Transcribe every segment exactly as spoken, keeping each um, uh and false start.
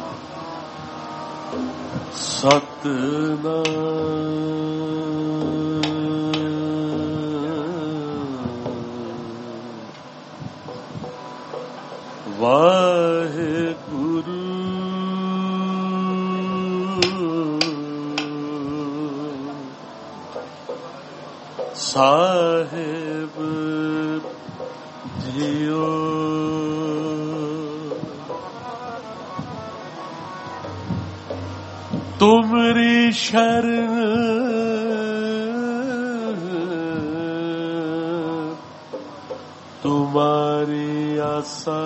ਸਤਿਨਾਮ ਵਾਹਿਗੁਰੂ ਸਾਹਿਬ JIO. ਤੁਮਰੀ ਸ਼ਰਨ ਤੁਮਾਰੀ ਆਸਾ,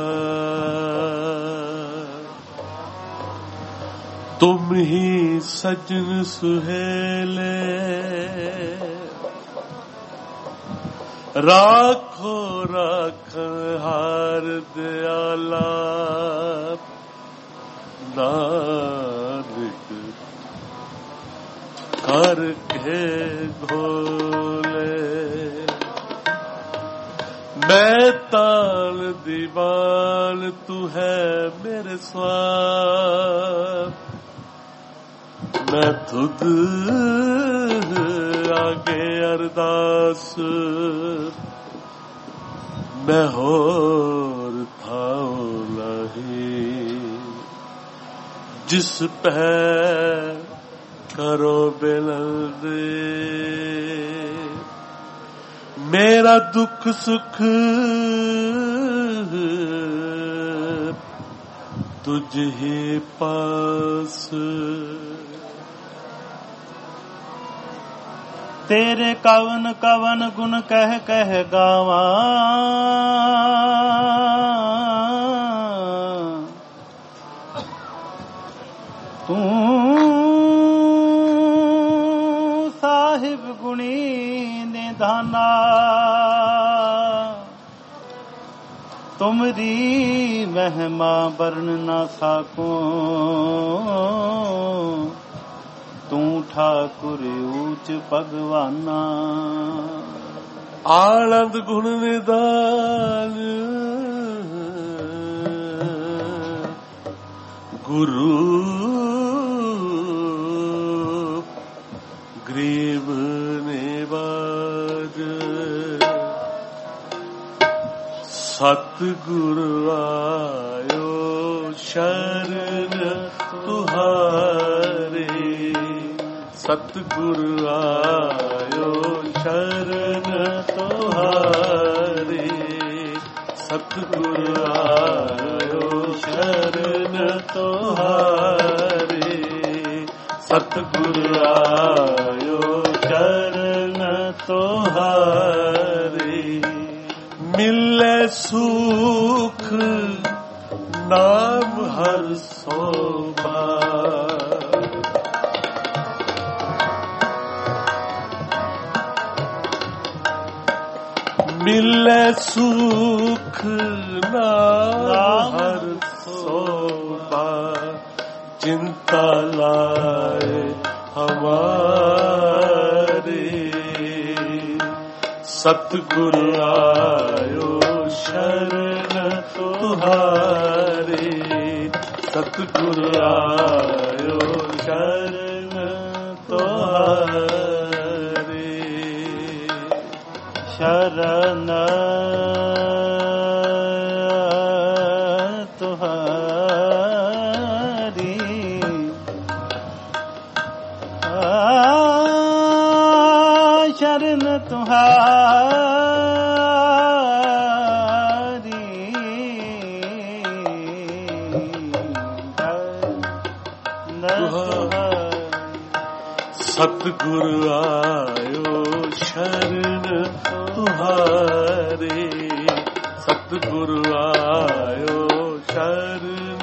ਤੁਮ ਹੀ ਸਜਨ ਸੁਹੇਲੇ, ਰਾਖੋ ਰਾਖਣ ਹਾਰ ਦਿਆਲਾ, ਨਾਨਕ ਕਰਕੇ ਘੋਲੇ। ਮੈਂ ਤਾਲ ਦੀਵਾਨ ਤੂੰ ਹੈ ਮੇਰੇ ਸਵਾਮ, ਮੈਂ ਤੁਧ ਆਗੇ ਅਰਦਾਸ, ਮੈਂ ਹੋਰ ਥਾਉ ਨਹੀਂ, ਜਿਸ ਪੈ ਕਰੋ ਬਿਲੰਦੇ। ਮੇਰਾ ਦੁੱਖ ਸੁਖ ਤੁਝ ਹੀ ਪਾਸ, ਤੇਰੇ ਕਵਨ ਕਵਨ ਗੁਣ ਕਹਿ ਕਹਿ ਗਾਵਾਂ, ਤੂੰ ਸਾਹਿਬ ਗੁਣੀ ਨਿਧਾਨਾ, ਤੁਮਰੀ ਮਹਿਮਾ ਵਰਨ ਨਾ ਸਾਕੋ, ਤੂੰ ਠਾਕੁਰ ਊਚ ਭਗਵਾਨਾ। ਆਨੰਦ ਗੁਣ ਨਿਧਾਨ ਗੁਰੂ ਗਰੀਬ ਨਿਵਾਜ, ਸਤਿਗੁਰ ਆਇਓ ਸ਼ਰਨ ਤੁਹਾਰੀ, ਸਤਿਗੁਰ ਆਇਓ ਸ਼ਰਨ ਤੁਹਾਰੀ, ਸਤਿਗੁਰ ਆਇਓ ਸ਼ਰਨ ਤੁਹਾਰੀ, ਸਤਿਗੁਰ ਆਇਓ ਸ਼ਰਨ ਤੁਹਾਰੀ। ਮਿਲੇ ਸੁਖ ਨਾਮ ਹਰ ਸੋਭਾ, ਮਿਲੇ ਸੁਖ ਨਾਮ ਹਰ ਸੋਭਾ, ਚਿੰਤਾ ਲਾਏ ਹਮਾਰੀ, ਸਤਿਗੁਰ ਆਇਓ ਸ਼ਰਨ ਤੁਹਾਰੀ, ਸਤਿਗੁਰ ਆਇਓ ਸ਼ਰਨ ਤੁਹਾਰੀ। ਸ਼ਰਨ ਤੁਹਾਰੀ, ਸ਼ਰਨ ਤੁਹਾਰੀ, ਸਤਿਗੁਰ ਆਇਓ ਸ਼ਰਨ ਤੁਹਾਰੀ, ਸਤਿਗੁਰ ਆਇਓ ਸ਼ਰਨ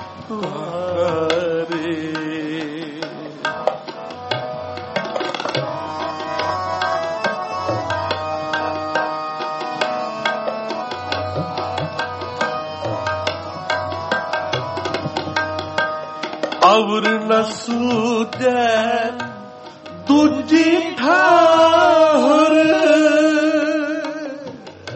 ਤੁਹਾਰੀ। ਅਵਰ ਨ ਸੂਝੈ ਦੂਜੀ ਠਾਹਰ,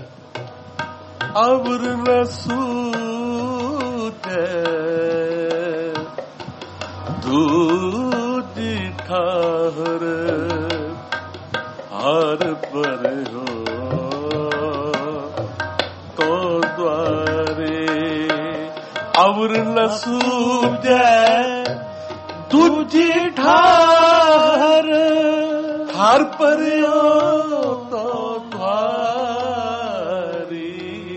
ਅਵਰ ਨ ਸੂਝੈ ਦੂਜੀ ਠਾਹਰ ਹਰ ਪਰ ਹੋ ਤੋ ਦੁਆਰੇ ਅਵਰ ਨ ਸੂਝੈ ਦੂਜੀ ਠਾਹਰ ਹਰ ਪਰ ਹੋ ਤੋ ਦੁਆਰੀ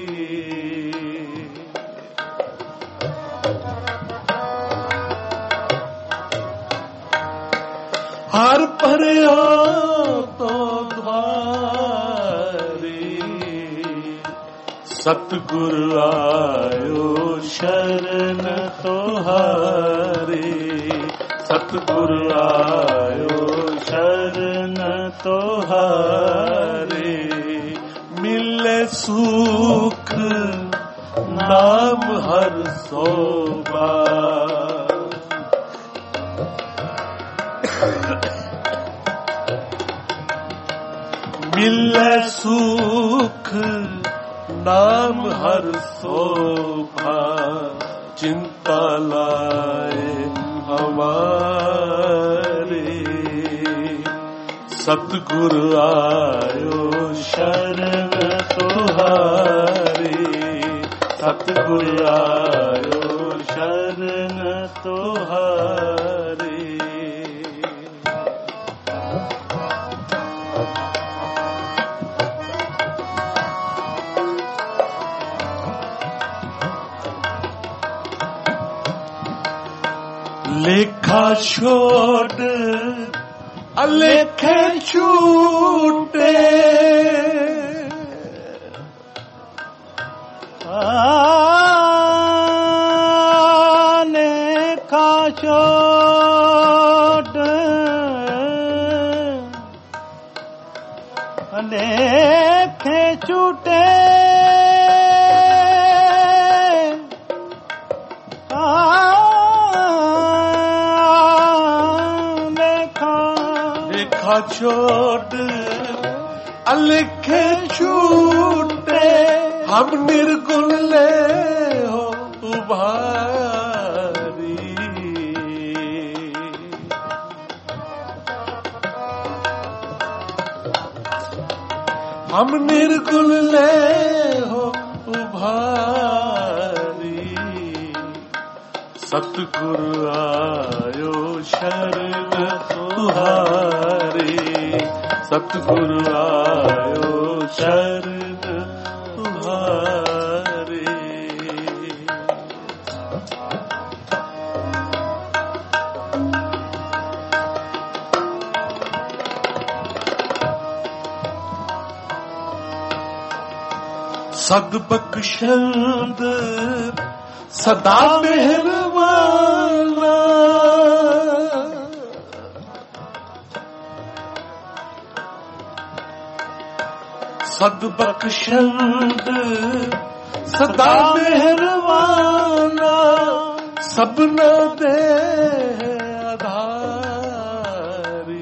ਹਰ ਭਰਿਆ ਤੋ ਧਾਰੀ ਸਤਿਗੁਰ ਆਇਓ ਸ਼ਰਨ ਤੁਹਾਰੀ ਸਤਿਗੁਰ ਆਇਓ ਸ਼ਰਨ ਤੁਹਾਰੀ ਮਿਲੇ ਸੁਖ ਨਾਮ ਹਰ ਸੋਭਾ ਮਿਲੇ ਸੁਖ ਨਾਮ ਹਰ ਸੋਭਾ ਚਿੰਤਾ ਲਾਏ ਹਮਾਰੇ ਸਤਿਗੁਰ ਆਇਓ ਸ਼ਰਨ ਤੁਹਾਰੀ ਸਤਿਗੁਰ ਆਇਓ ਸ਼ਰਨ ਤੁਹਾਰੀ ਲੇਖਾ ਛੋੜ ਅਲੇਖੇ ਛੂਟੇ ਲੇਖਾ ਛੋੜ ਅਲੇਖੇ ਛੂਟੇ छोड़ अलिखे छूटे हम निर्गुण ले हो उभारी हम निर्गुण ले हो उभारी सतगुर आयो शरण तुहारी सतगुर आयो शरण तुहारी सद बख्शंद सदा मेहरबाना सद बख्शंद सदा मेहरबाना सबना दे आधारी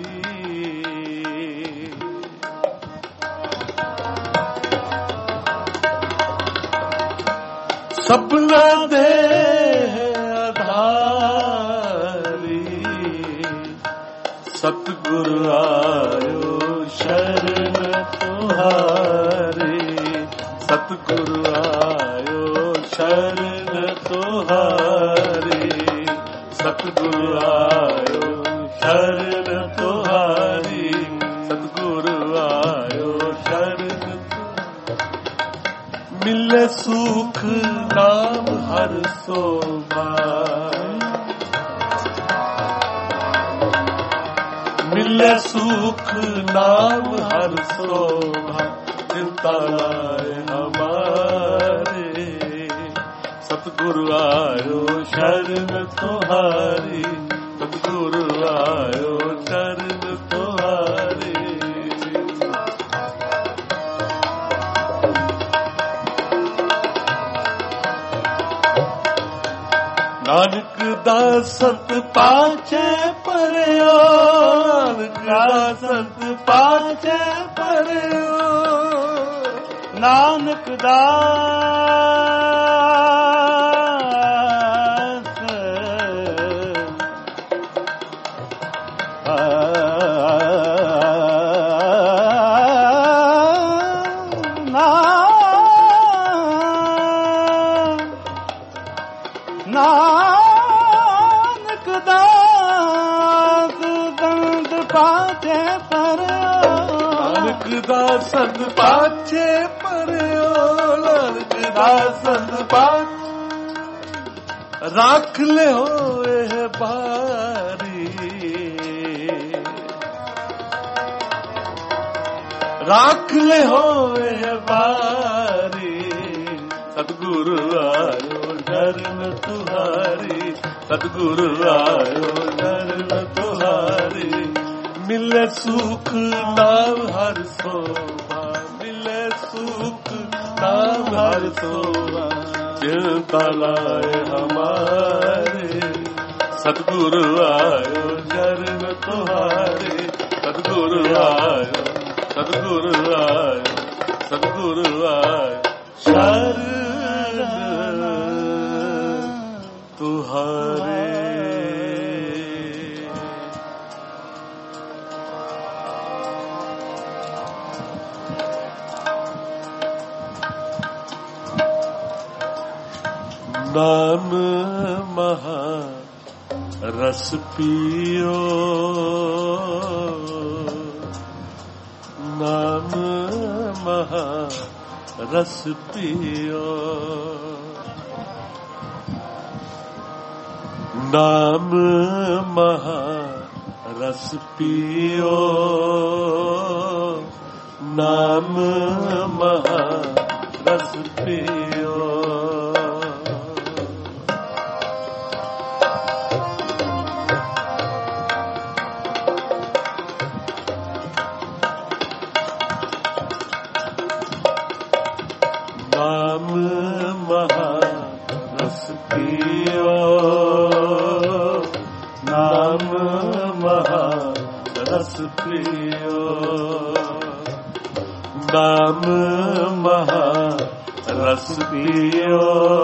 सबना दे आधारी सतगुर आयो शरण तुहारी सतगुर आयो शरण तुहारी सतगुर आयो शरण तुहारी सतगुर आयो शरण मिले सुख नाम हर सोभा मिले सुख नाम हर शोभा चिंता लाए हमारे सतगुरु आयो शरण तुहारी सतगुरु आयो शरण तुहारी नानक दास संत पाछे परयो नानक दास संत पाछे परयो नानक दास पाछे परयो नानक दा संग पाछे परयो नानक दा संग पाछे राख ले होए बारी राख ले होए बारी सतगुरु आयो शरण तुहारी सतगुरु आयो शरण तुहारी मिले सुख नाम हर सोभा मिले सुख नाम हर सोभा चिंता लाए हमारे सतगुरु आयो शरण तुहारे सतगुरु आयो सतगुरु आयो सतगुरु आयो शरण तुहारे नाम महा रस पियो नाम महा रस पियो नाम महा रस पियो नाम महा रस पियो नाम महा रस पियो नाम महा रस पियो नाम महा रस पियो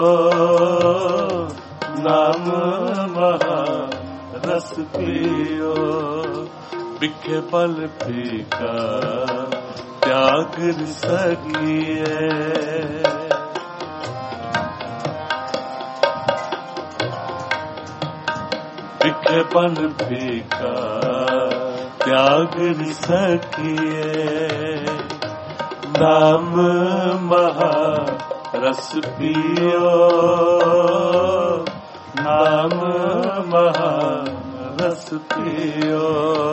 नाम महा रस पियो बिखे पल फीका त्याग सकिए बिखे पल फीका त्याग सकिए नाम महा रस पियो नाम महा रस पियो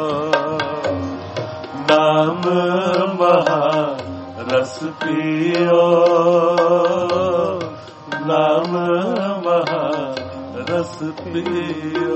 नाम महा रस पियो नाम महा रस पियो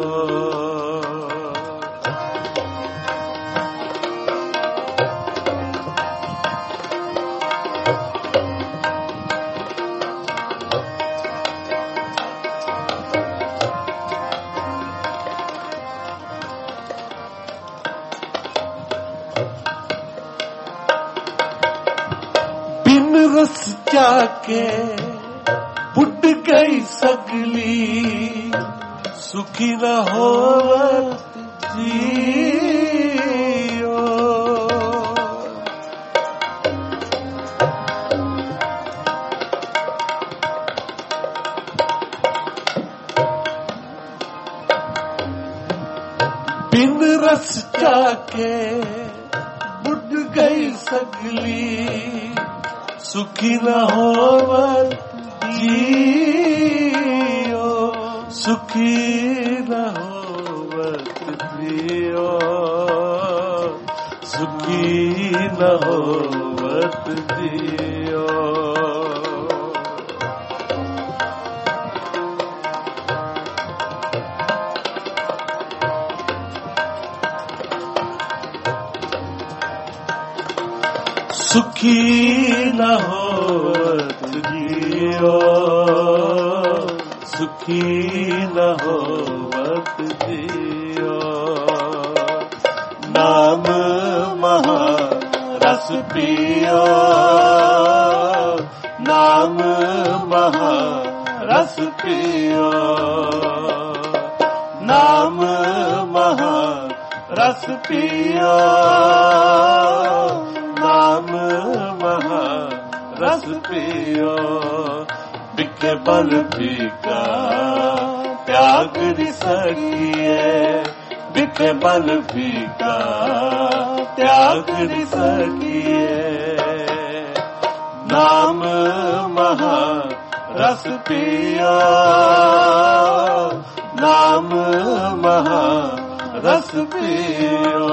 रस जाके बुढ़ गई सगली सुखी न हो जियो बिन रस जाके बुढ़ गई सगली सुखी न होवत जियो सुखी न होवत जियो सुखी न होवत जियो सुखी न होवत जियो सुखी न होवत जियो नाम महा रस पियो नाम महा रस पियो नाम महा रस पियो नाम महा रस पियो बिके बल फीका त्याग सकिए बिके बल फीका त्याग सकिए। नाम महा रस पियो, नाम महा रस पियो।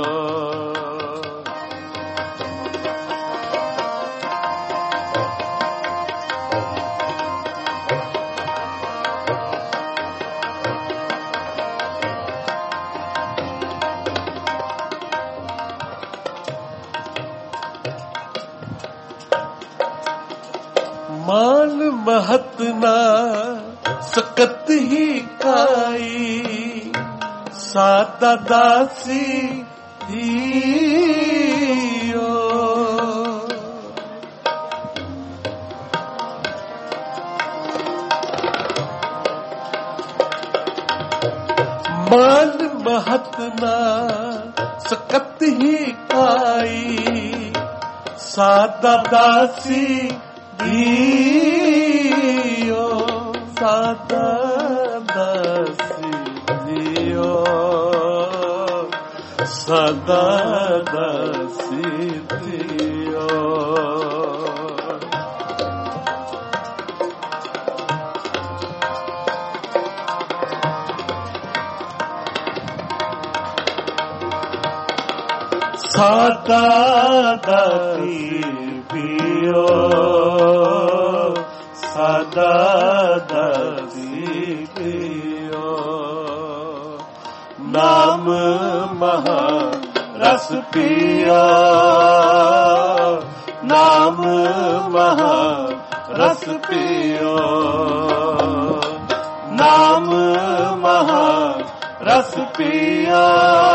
मान महत ना सकत ही काई, सादा दासी दियो। मान महत ना सकत ही काई, सादा दासी दियो। सादा दासी दियो, सादा दासी दियो। सादा दासी पियो, सादा दासी पियो। नाम महा रस पियो, नाम महा रस पियो। नाम महा रस पियो,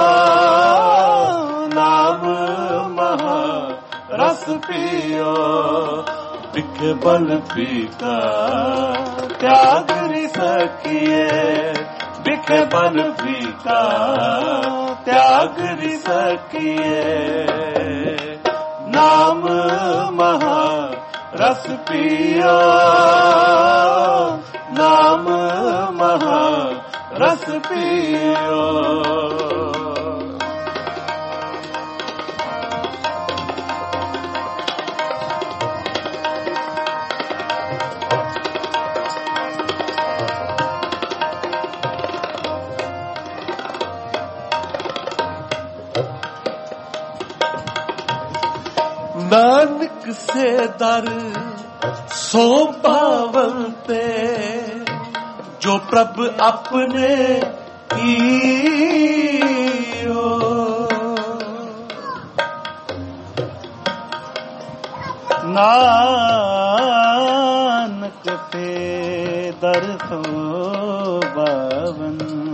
नाम महा रस पियो। बिख बल पीता त्याग सकिए, बिख बल पीता त्याग सकिए। नाम महा रस पियो, नाम महा रस पियो। नानक से दर सो पावनते, जो प्रभ अपने कियो। नानक से दर सो पावन,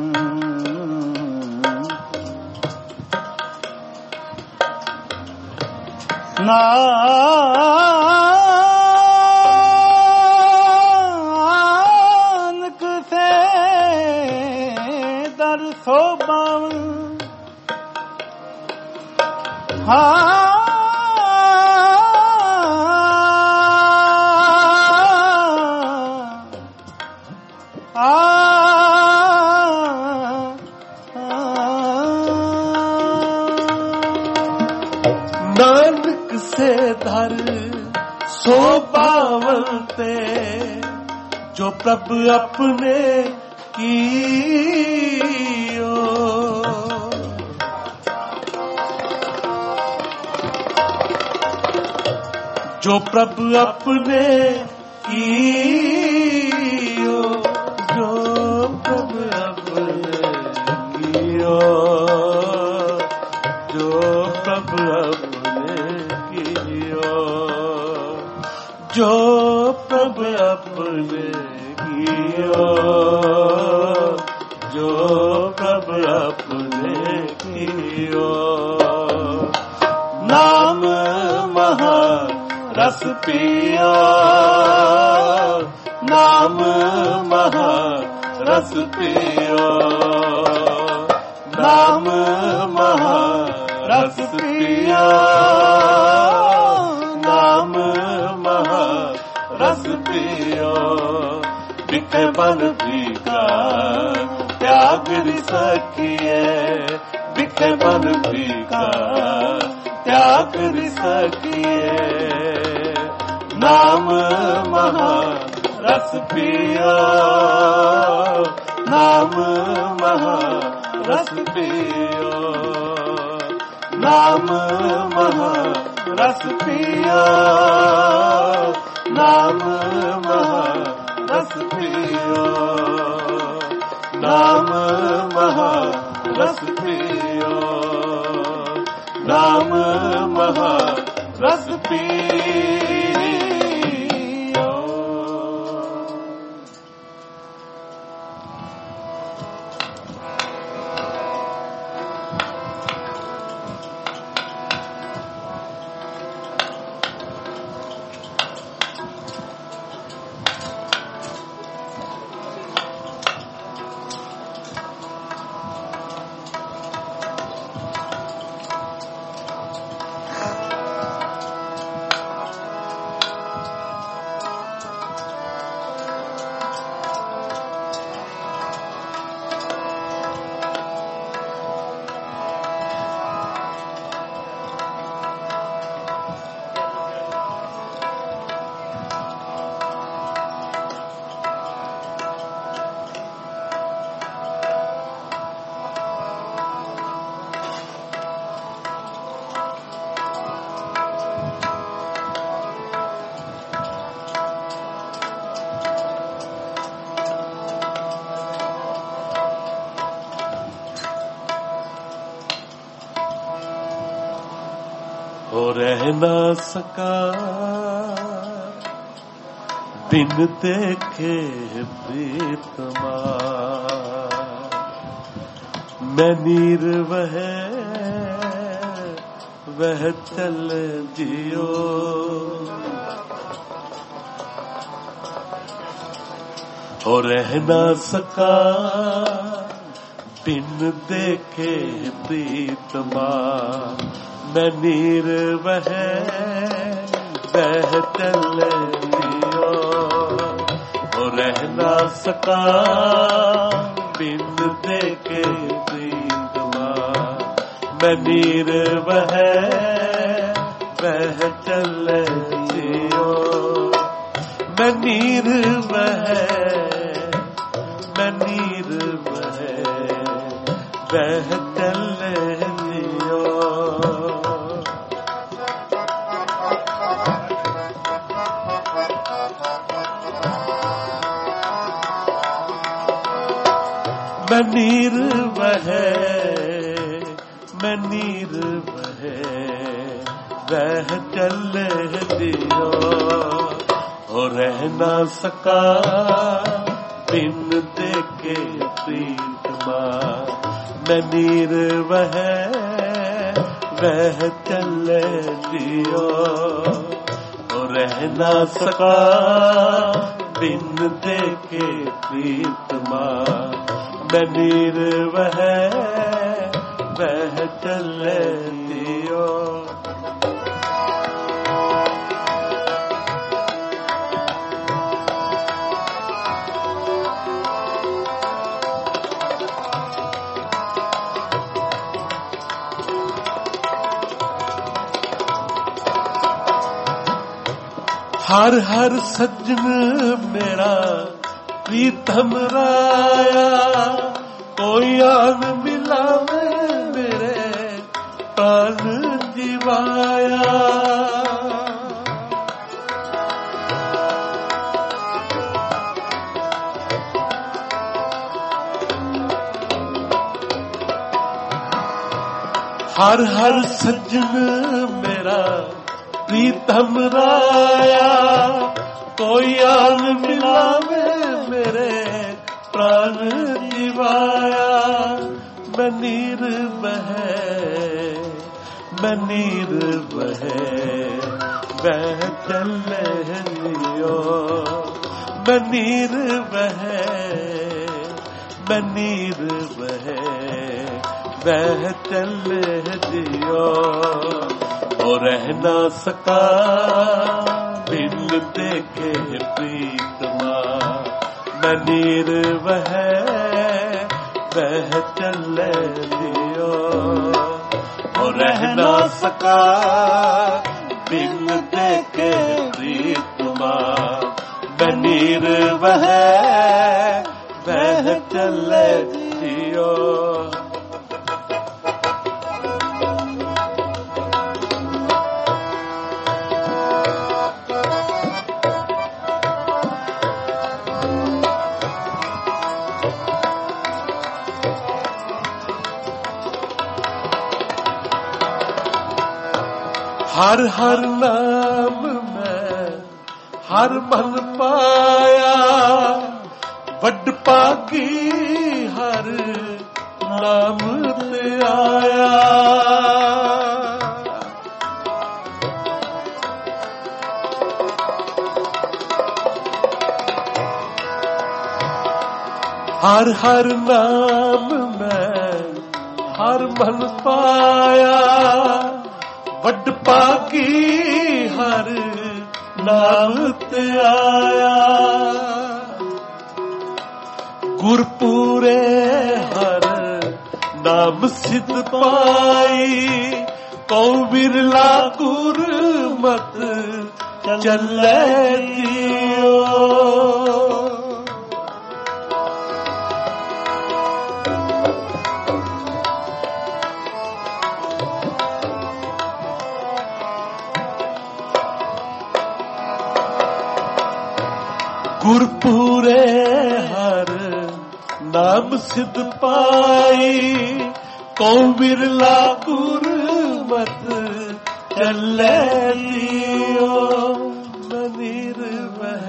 नानक से दर सो पावन। हाँ नानक से धर सो पावनते, जो प्रभ अपने कियो। जो प्रभ अपने कियो, जो प्रभ अपने कियो, जो प्रभ अपने कियो। जो प्रभ अपने कियो, जो प्रभ अपने कियो। नाम महा रस पियो, नाम महा रस पियो। नाम महा रस पियो, नाम महा रस पियो। बिख बल पीता त्याग सकिए, बिके मन फीका त्याग सकिए। नाम महा रस पियो, नाम महा रस पियो, नाम महा रस पियो, नाम महा रस पियो, नाम महा रस पियो, नाम महा रस पियो। हो रह ना सका बिन देखे प्रीतमा, मैं नीर वह वह चल जियो। हो रह ना सका बिन देखे प्रीतमा, मैं नीर वह वह चल जियो। हो रह ना सका बिन देखे प्रीतमा, मैं नीर वह वह चल जियो। मैं नीर वह मैं नीर वह वह चल जियो। मैं नीर वह मैं नीर वह वह चल दियो। हो रह ना सका बिन देखे प्रीतमा, मैं नीर वह वह चल दियो। हो रह ना सका बिन देखे प्रीतमा, मैं नीर वह वह चल दियो। हर हर सज्जन मेरा प्रीतम राया, कोई आन मिला मेरे प्राण जीवाया। हर हर सज्जन मेरा प्रीतम राया, कोई आन मिला मेरे प्राण जीवाया। मैं नीर वह मैं नीर वह वह चल लियो। मैं नीर वह मैं नीर वह वह चल दियो। हो रह ना सका बिन देखे प्रीतमा, मैं नीर वह वह चले दियो। हो रह ना सका बिन देखे प्रीतमा, बनीर वह वह चले दियो। हर हर नाम में हर मन पाया, वड पागी हर नाम ते आया। हर हर नाम में हर मन पाया, वड पागी हर नाम ते आया। गुरपुरे हर नाम सिद्ध पाई, कौ बिरला गुरमत चले जियो। गुरपुरे हर नाम सिद्ध पाई, कौ बिरला गुरमत चले दियो। मनीर वह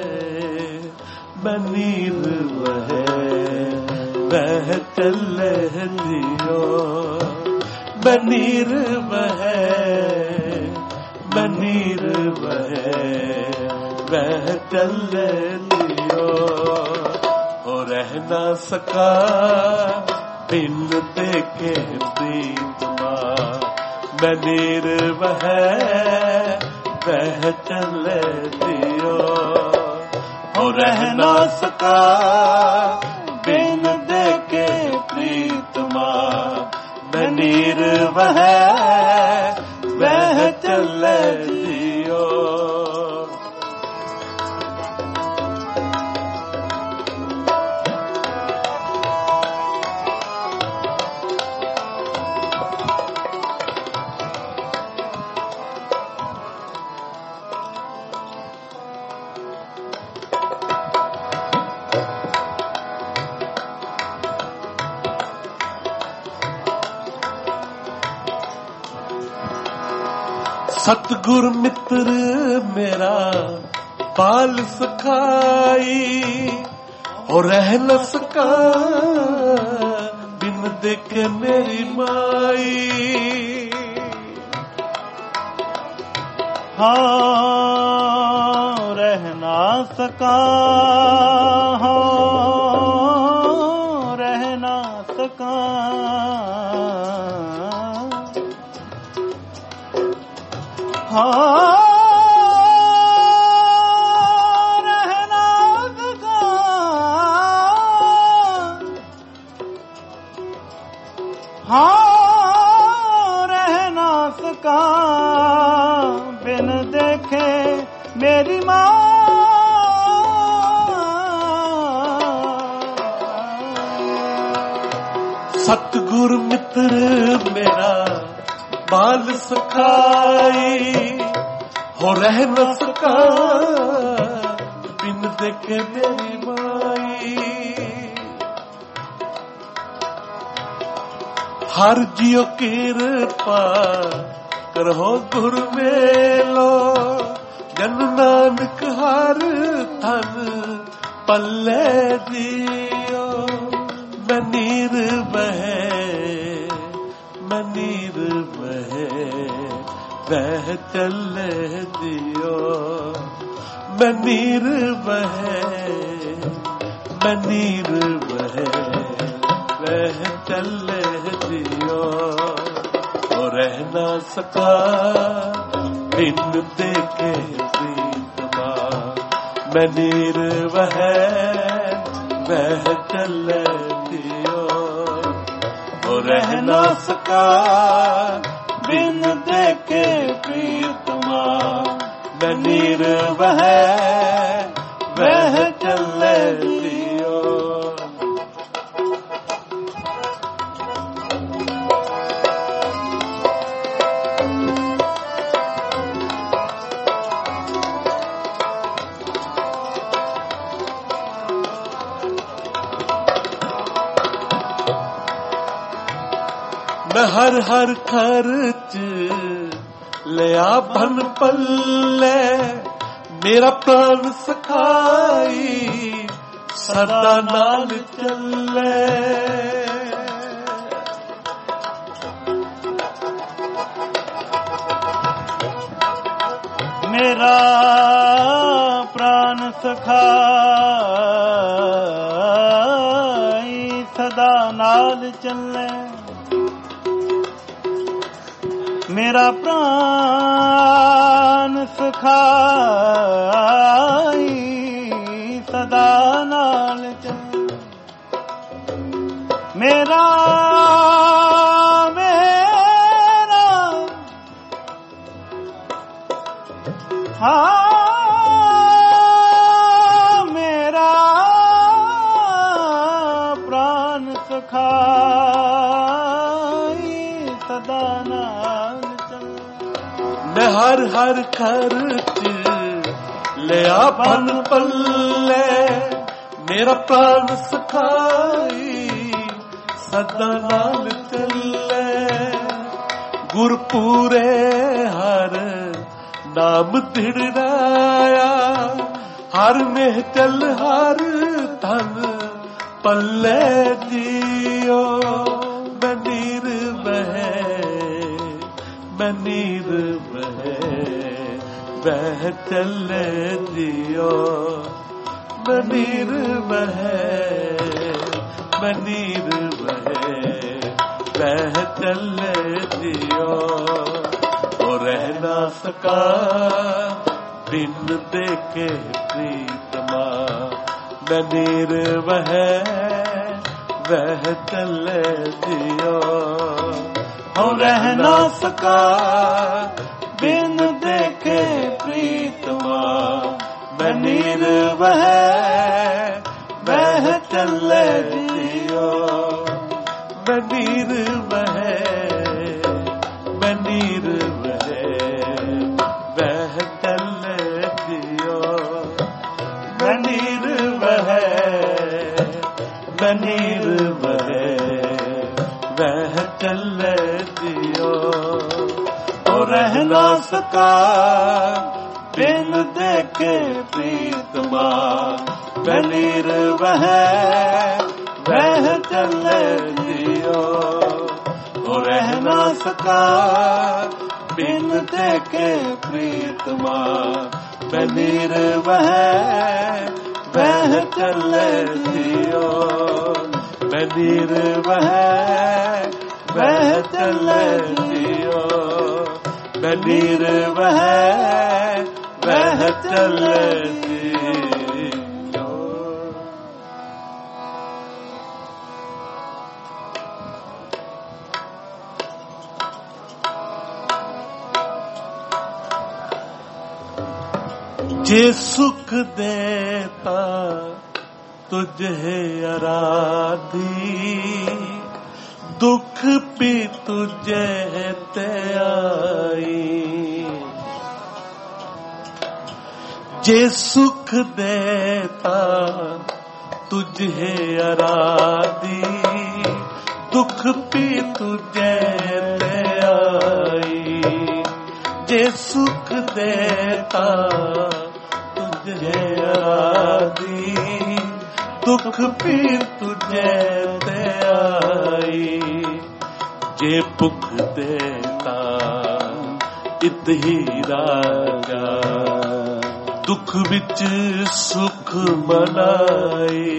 मनीर वह वह चले दियो। मनीर वह मनीर वह वह चले दियो। हो रह ना सका बिन देखे प्रीतमा, मनीर वह वह चले दियो। हो रह ना सका बिन देखे प्रीतमा, मनीर वह वह चले दियो। सतगुर मित्र मेरा बाल सखाई, और रह न सका बिन देखे मेरी माई। हाँ रह ना सका, हाँ रह ना सका। हाँ रह ना सका, हाँ रह ना सका बिन देखे मेरी माँ। सतगुर मित्र मेरा बाल सखाई, हो रह न सका बिन देखे मेरी माई। हर जियो कृपा करहो गुर मेलो, जन नानक हर धन पल्ले दियो। मनीर बहे मनीर बहे वह चले दियो। मनीर बहे मनीर बहे वह चले दियो। और रह ना सका बिन देखे प्रीतमा, मनीर वह वह चले दियो। हो रह ना सका बिन देखे प्रीतमा। मैं नीर वह वह चले दियो। मैं हर हर खर्च लिया भन पल्ले, मेरा प्राण सखाई सदा नाल चले। मेरा प्राण सखाई सदा नाल चले। मेरा प्राण सखाई सदा नाल चले। मेरा मेरा हाँ मेरा प्राण सखाई सदा नाल। मैं हर हर खर्च लिया भन पल्ले, मेरा प्राण सखाई सदा नाल चले। गुरपूरे हर नाम दिड़राया, हर में चल हर धन पल्ले दियो। मैं नीर बहे मैं नीर बहे बह चले दियो। मैं नीर बहे मैं नीर बहे बह चले दियो। और रह ना सका बिन देखे प्रीतमा। मैं नीर बहे बह चले दियो। हो रह ना सका बिन देखे प्रीतमा। मैं नीर वह वह चले दियो। मैं नीर वह मैं नीर वह वह चले दियो। मैं नीर वह मैं नीर वह वह चले दियो। तो रह ना सका बिन देखे प्रीतमा। मैं नीर वह वह चले दियो। तो रह ना सका बिन देखे प्रीतमा। मैं नीर वह वह चले दियो। मैं नीर वह वह चले दियो। मैं नीर वह वह चले दियो। जे सुख देता तुझे आराधी, दुख भी तुझे ते आई। जे सुख देता तुझे आराधी, दुख भी तुझे ते आई। जे सुख देता तुझे आराधी, दुख भी तुझे ते आई। जे पुख देता इत ही राजा, दुख विच सुख मनाई।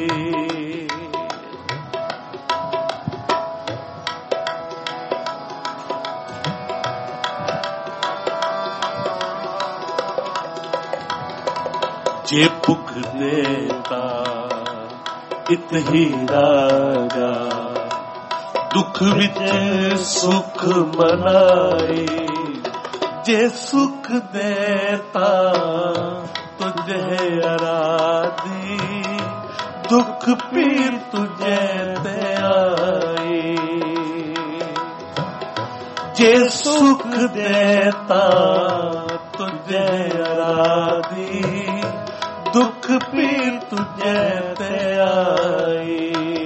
जे पुख देता इत ही राजा, दुख विच सुख मनाई। जे सुख देता तुझे आराधी, दुख पीर तुझे ते आई। जे सुख देता तुझे आराधी, दुख पीर तुझे ते आई।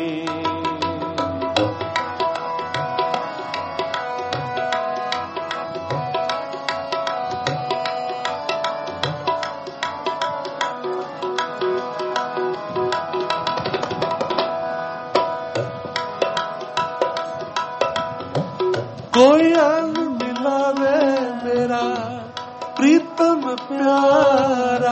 कोई अन मिलावे मेरा प्रीतम प्यारा,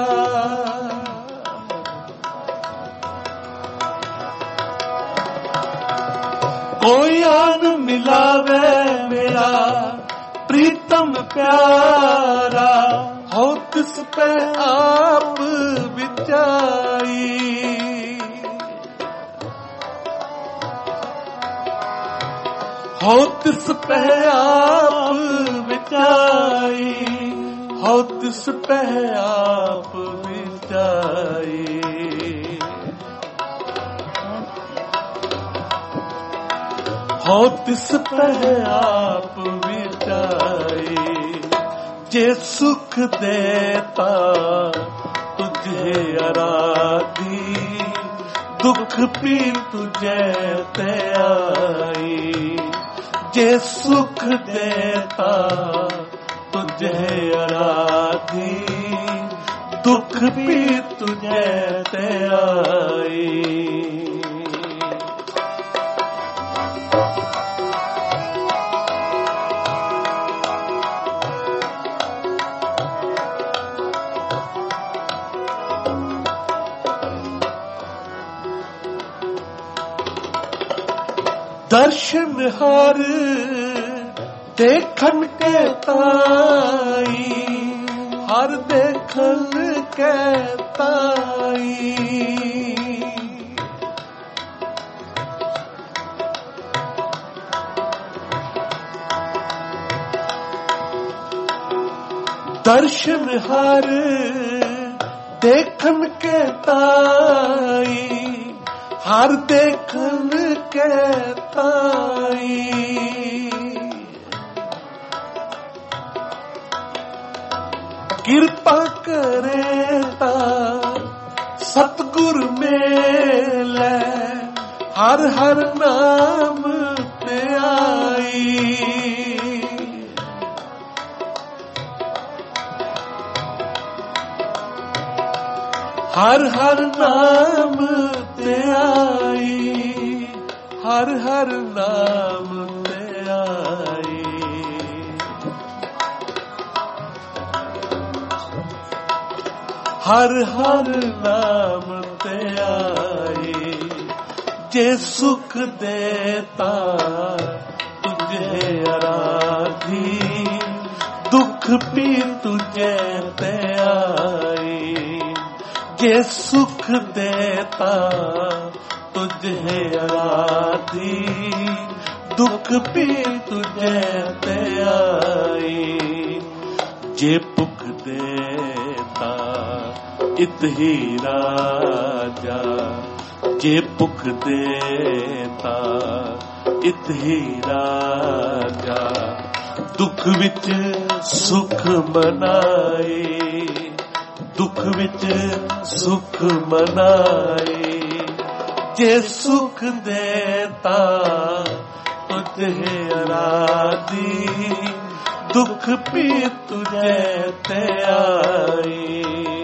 कोई अन मिलावे मेरा प्रीतम प्यारा, हो तिस पे आप विचाई। हो तिस पे आप विचाई, हो तिस पे आप विचाई। हो तिस पे आप विचाई। जे सुख देता तुझे आराधी, दुख पीर तुझे ते आई। जे सुख देता तुझे आराधी, दुख भी तुझे ते आई। दर्शन हर देखन के ताई, हर देखन के ताई। दर्शन हर देखन के ताई, हर देखन के ताई। कृपा करे ता सतगुर मेले, हर हर नाम ते आई। हर हर नाम ते आई, हर हर नाम ते आई। हर हर नाम ते आई। जे सुख देता तुझे आराधी, दुख भी तुझे ते आई। जे सुख देता तुझे आराधी, दुख भी तुझे ते आई। जे पुख देता इत ही राजा, जे पुख देता इत ही राजा। दुख विच सुख मनाए, दुख विच सुख मनाए। जे सुख देता तुझे आराधी, दुख भी तुझे ते आई।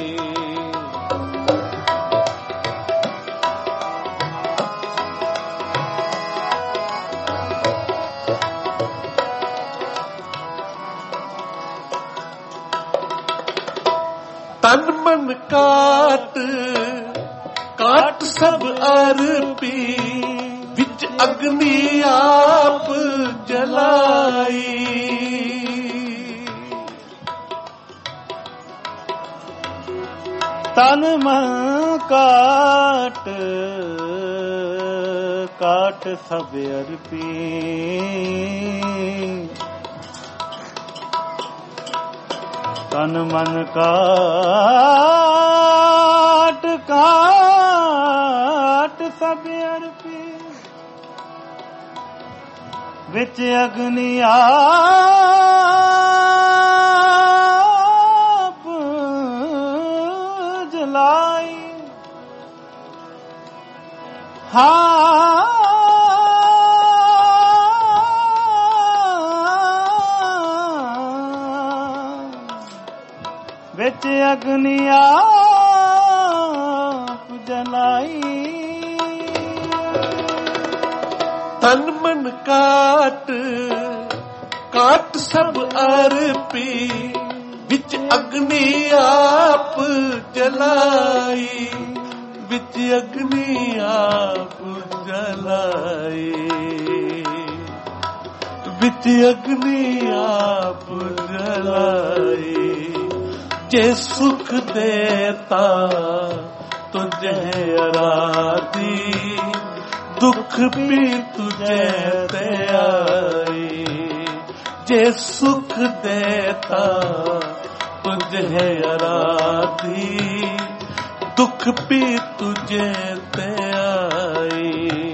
तन मन काट काट सब अर्पी, विच अग्नि आप जलाई। तन मन काट काट सब अर्पी तन मन काट काट सब अर्पी विच अग्नि आप जलाई हाँ विच अग्नि आप जलाई तन मन काट काट सब अर्पी विच अग्नि आप जलाई विच अग्नि आप जलाई विच अग्नि आप जलाई जे सुख देता तुझे आराधी दुख भी तुझे ते आई जे सुख देता तुझे आराधी दुख भी तुझे ते आई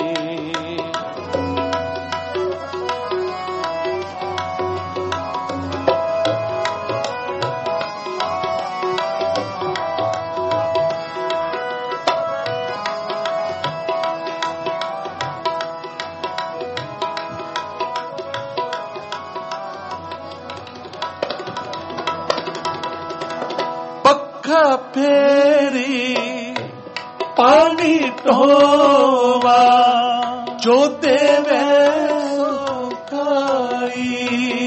फेरी पानी ढोवा जो देवे सो खाई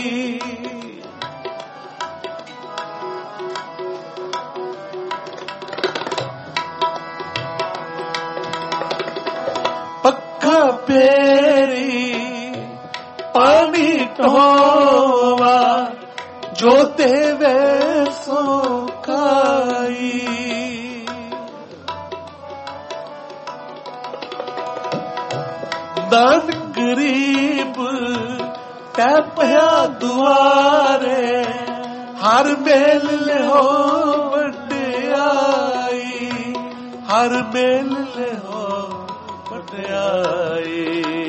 पक्का फेरी पानी ढोवा जो देवे सो खाई दान गरीब कै पया दुआरे हर मेल ले हो वड्याई हर मेल ले हो वड्याई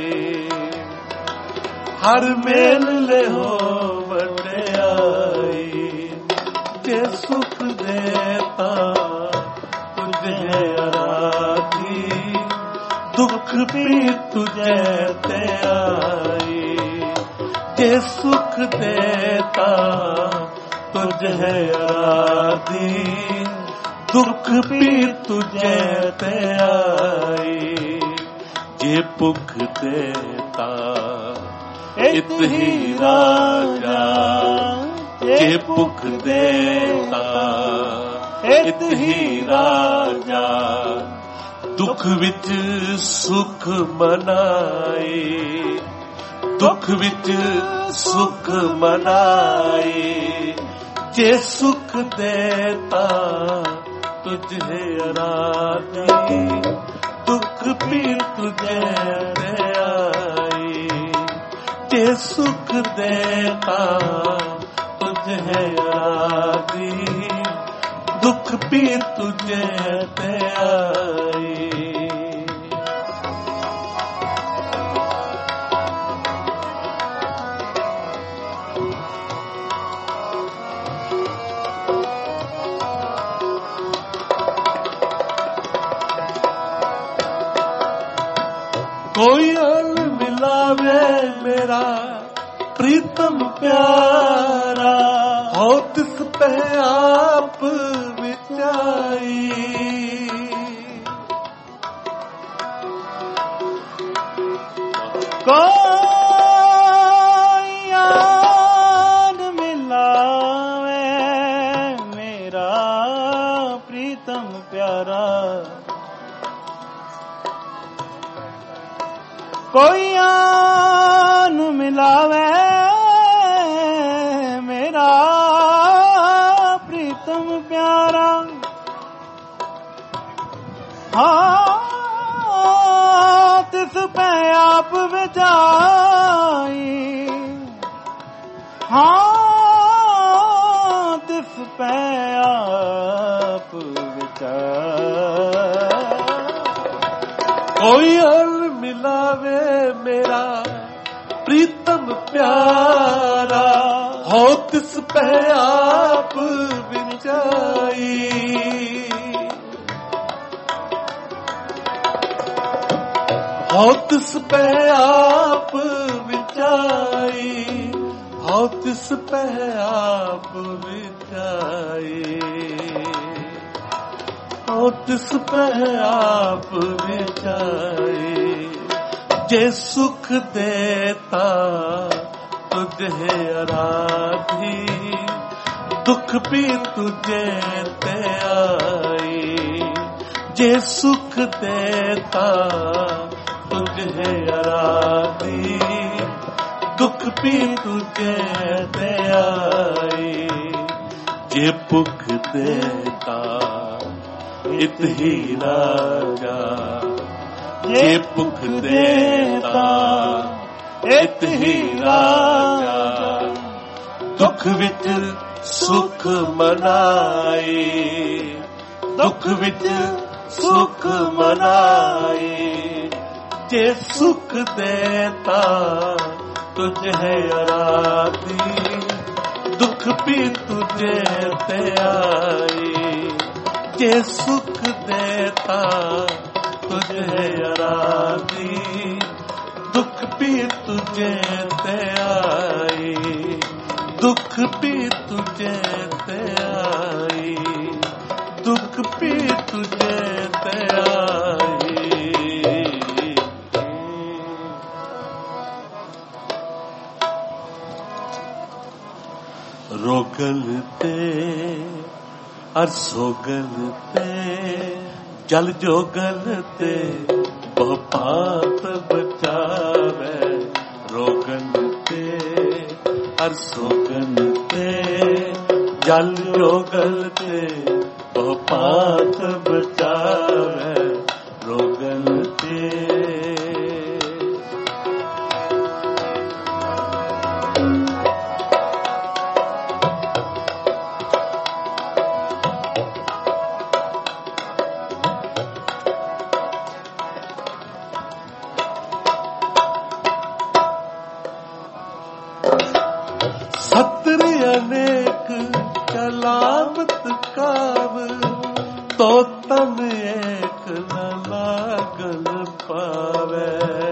हर मेल ले हो वड्याई जे सुख देता तुझे आराधी दुख भी तुझे ते आई जे सुख देता तुझे आराधी दुख भी तुझे ते आई जे भुख देता इत ही राजा जे भुख देता इत ही राजा दुख विच सुख मनाए दुख विच सुख मनाए जे सुख देता तुझे आराधी दुख पीर तुझे दे आई जे सुख देता तुझे आराधी दुख पीर तुझे दे आई कोई अल मिलावे मेरा प्रीतम प्यारा हो तिस पे आप विचाई कोई अल मिलावे मेरा प्रीतम प्यारा कोई आन मिलावे मेरा प्रीतम प्यारा हाँ तिस पे प्रीतम प्यारा हो तिस पे आप विचाई। हो तिस पे आप विचाई, हो तिस पे आप विचाई, हो तिस पे आप विचाई। जे सुख देता तुझे आराधी, दुख भी तुझे ते आई। जे सुख देता तुझे आराधी, दुख भी तुझे ते आई। जे पुख देता इत ही राजा, जे पुख देता इत ही राजा। दुख विच सुख मनाई, दुख विच सुख मनाई। जे सुख देता तुझे आराधी, दुख भी तुझे ते आई। जे सुख देता तुझे आराधी, दुख भी तुझे ते आई, दुख भी तुझे ते आई, दुख भी तुझे ते आई। रोगल ते अर सोगल ते जल जोगल ते बहु पाप बचावे। रोगन ते अर सोगन ते जल जोगल ते बहु पाप बचावे। रोगन ते सत्र अनेक कलामत काव, तो तन एक न लागल पावे।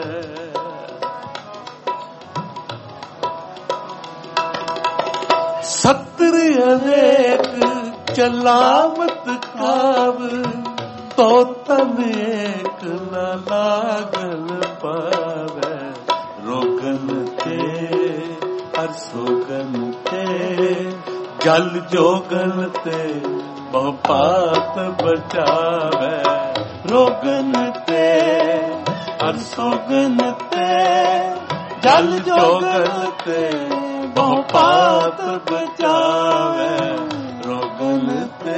सत्र अनेक कलामत काव, तो तन एक न लागल पावे। रोगन ते अर सोगन ते जल जोगन ते बहु पाप बचावे। रोगन ते अर सोगन ते जल जोगन ते बहु पाप बचावे। रोगन ते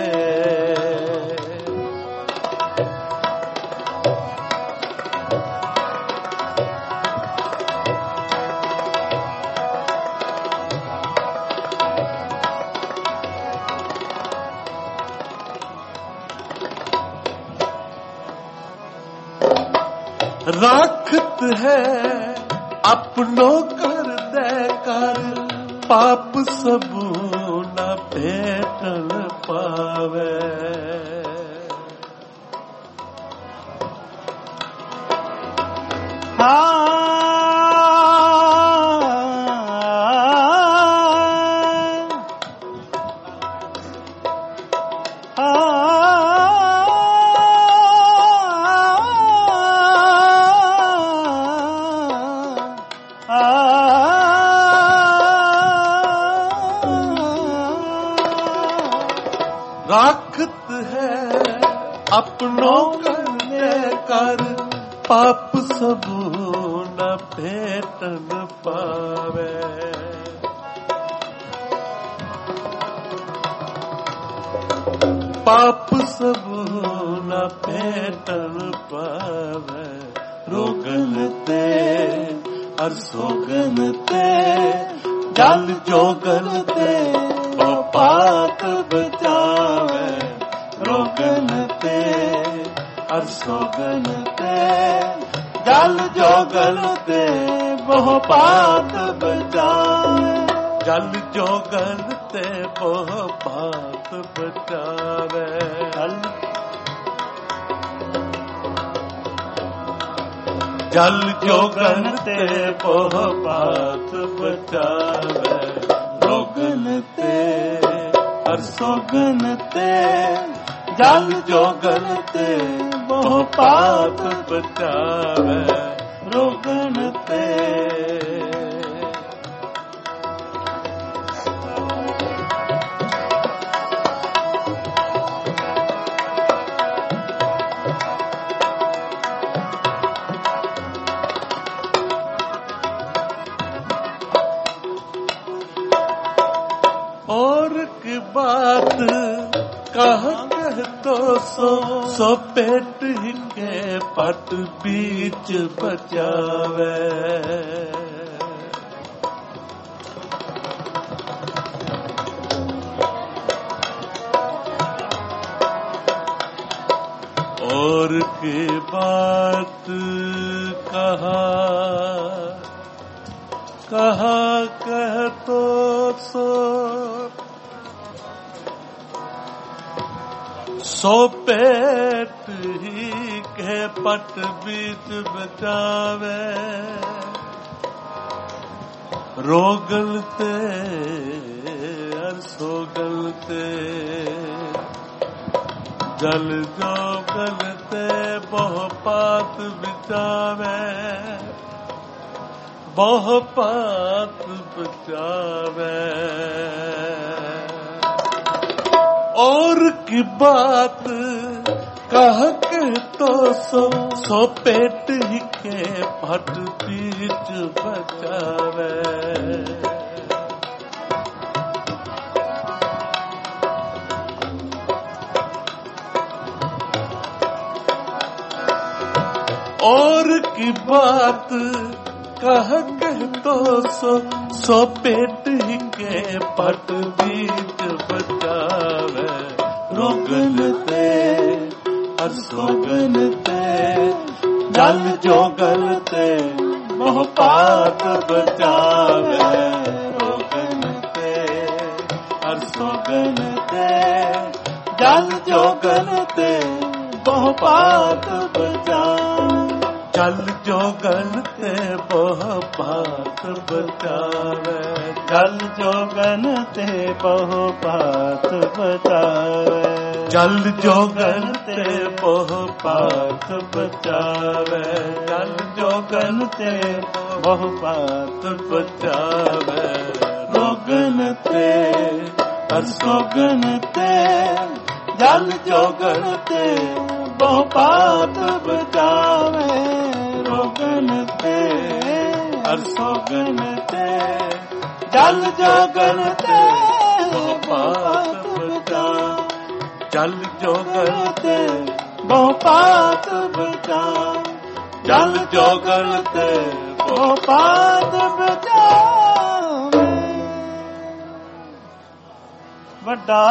राखत है अपनों कर दे कर, पाप सबू न भेटन पावे। राखत है अपनों करने कर, पाप सबू न भेटन पावे। पाप सबू न भेटन पावे। रोगन ते अर सोगन ते जल जोगन ते बहु पाप बचावे। रोगन ते अर सोगन ते ਜਲ ਜੋਗਨ ਤੇ ਬਹੁ ਪਾਤ ਬਚਾਵੇ। ਜਲ ਜੋਗਨ ਤੇ ਬਹੁ ਪਾਤ ਬਚਾਵੇ। ਜਲ ਜੋਗਨ ਤੇ ਬਹੁ ਪਾਤ ਬਚਾਵੇ। ਰੋਗਨ ਤੇ ਹਰ ਸੋਗਨ ਤੇ ਜਲ ਜੋਗਨ ਤੇ ਬਹੁ ਪਾਤ ਬਚਾਵੇ। ਰੋਗਨ ਤੇ और की बात कह कह तो सो सो पेट के पट बीच बचावे। और की बात कहा कहा कह तो सो सो पेट ही के पट बीच बचावे। रोगल ते हर सोगल ते जल जोगल ते बहु पात बचावे। बहु पात बचावे। और की बात कह के तो सो सो पेट ही के पट बीच बचावे। और की बात कह कह तो सो सो पेट ही के पट बीच बचावे। रोगन ते हर सोगन ते जल जोगन ते बहु पात बचावे। रोगन ते हर सोगन ते जल जोगन ते बहु पात बचावे। जल जोगन ते बहु पात बचावे। जल जोगन ते बहु पात बचावे। जल जोगन ते बहु पात बचावे। जल जोगन ते बहु पात बचावे। रोगन ते हर सोगन ते जल जोगन ते बहु पात बचावे। रोगन ते हर सोगन ते जल जोगन ते बहु पात बचावे। जल जोगन ते बहु पात बचावे। जल जोगन ते बहु पात बचावे। ਵੱਡਾ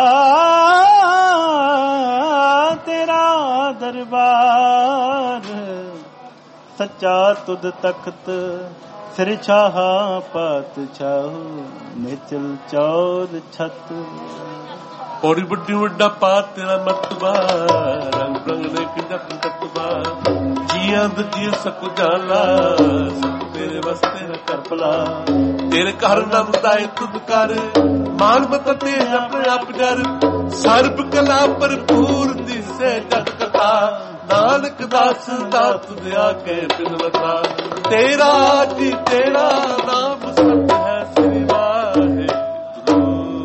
ਤੇਰਾ ਦਰਬਾਰ ਸੱਚਾ ਤੁਧ ਤਖਤ ਸਿਰ ਛਾਹਾ ਪਾਤ ਛਾਹੂ ਨਿਚਲ ਚੌਰ ਛਤ। ਔਰੀ ਵੱਡੀ ਵੱਡਾ ਪਾਤ ਤੇਰਾ ਮਰਤਬਾ ਰੰਗ ਰੰਗ ਦੇ ਕਿੰਦਪ ਤਤਬਾ ਜੀਆਂ ਦੇ ਜੀ ਸਕੁ ਜਾਲਾ ਸਭ ਤੇਰੇ ਵਸਤੇ ਕਰ ਭਲਾ। ਤੇਰੇ ਘਰ ਨਾਮ ਦਾਇ ਤੁਧ ਕਰ ਮਾਨ ਮਤ ਤੇ ਆਪਣੇ ਆਪ ਜਰ ਸਰਬ ਕਲਾ ਭਰਪੂਰ ਦਿਸੇ ਜਗ ਕਥਾ। ਨਾਨਕ ਦਾਸ ਦਾਤ ਦਿਆ ਕੇ ਬਿਨਵਤਾ ਤੇਰਾ ਜੀ ਤੇਰਾ ਨਾਮ ਸਤ ਹੈ ਸ੍ਰੀ ਵਾਹਿਗੁਰੂ।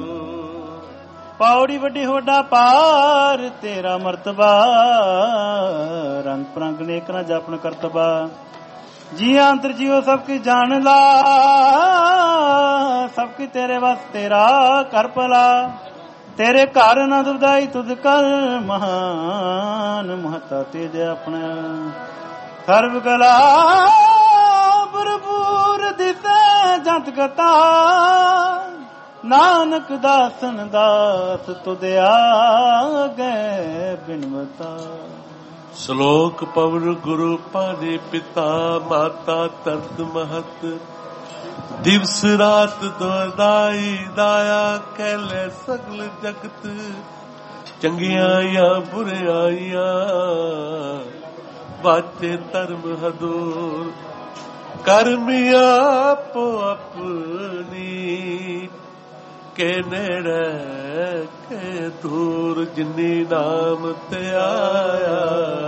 ਪੌੜੀ ਵੱਡੀ ਹੋਡਾ ਪਾਰ ਤੇਰਾ ਮਰਤਬਾ ਰੰਗ ਪ੍ਰੰਗ ਨੇਕ ਨਾ ਜਾਪਨ ਕਰਤਬਾ। ਜੀ ਅੰਤਰ ਜੀਓ ਸਭ ਕੀ ਜਾਣ ਲਾ ਸਭ ਕੀ ਤੇਰੇ ਵਸ ਤੇਰਾ ਕਰ ਭਲਾ। ਤੇਰੇ ਘਰ ਨਾ ਦੁਬਦਾਈ ਤੁਧ ਕਰ ਮਹਾਨ ਮਹਤਾ ਤੇਜ ਆਪਣਾ। ਸਰਬ ਕਲਾ ਭਰਪੂਰ ਦਿਸੈ ਜੰਤ ਕਥਾ। ਨਾਨਕ ਦਾਸਨ ਦਾਸ ਤੁਧ ਆਗੇ ਬਿਨਵਤਾ। ਸ਼ਲੋਕ ਪਵਨ ਗੁਰੂ ਪਾਣੇ ਪਿਤਾ ਮਾਤਾ ਤਰਤ ਮਹਤ ਦਿਵਸ ਰਾਤ ਦੋਦਾਈ ਦਾਇਆ ਕਹਿਲੇ ਸਗਲ ਜਗਤ ਚੰਗਿਆਈਆਂ ਬੁਰਿਆਈਆਂ ਬਾਤੇ ਧਰਮ ਹਦੂਰ ਕਰਮ ਆਪੋ ਆਪਣੀ ਕੇ ਨੇੜੇ ਕੇ ਦੂਰ ਜਿਨੀ ਨਾਮ ਤੇ ਆਇਆ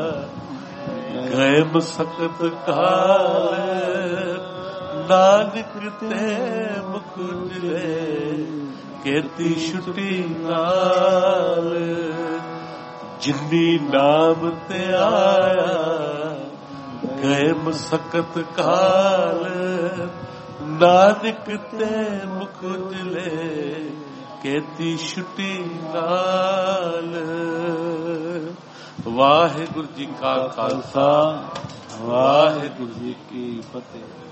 ਗਏ ਮਸਕਤ ਕਾਲ ਨਾਨਕ ਤੇ ਮੁਖ ਉਜਲੇ ਕੀਤੀ ਛੁੱਟੀ ਨਾਲ ਜਿਨੀ ਨਾਮ ਤੇ ਆਇਆ ਗਏ ਮਸਕਤ ਕਾਲ ਨਾਨਕ ਤੇ ਮੁਖ ਉਜਲੇ ਕੀਤੀ ਛੁੱਟੀ ਨਾਲ। ਵਾਹਿਗੁਰੂ ਜੀ ਕਾ ਖਾਲਸਾ ਵਾਹਿਗੁਰੂ ਜੀ ਕੀ ਫਤਿਹ।